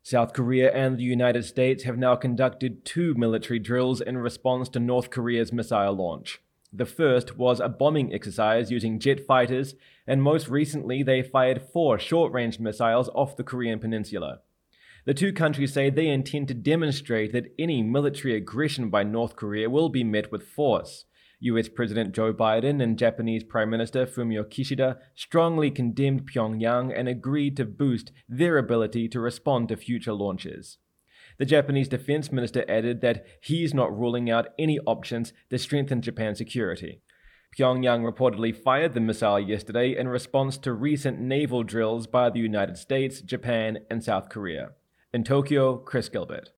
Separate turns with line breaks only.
South Korea and the United States have now conducted 2 military drills in response to North Korea's missile launch. The first was a bombing exercise using jet fighters, and most recently they fired 4 short-range missiles off the Korean peninsula. The two countries say they intend to demonstrate that any military aggression by North Korea will be met with force. US President Joe Biden and Japanese Prime Minister Fumio Kishida strongly condemned Pyongyang and agreed to boost their ability to respond to future launches. The Japanese defense minister added that he's not ruling out any options to strengthen Japan's security. Pyongyang reportedly fired the missile yesterday in response to recent naval drills by the United States, Japan, and South Korea. In Tokyo, Chris Gilbert.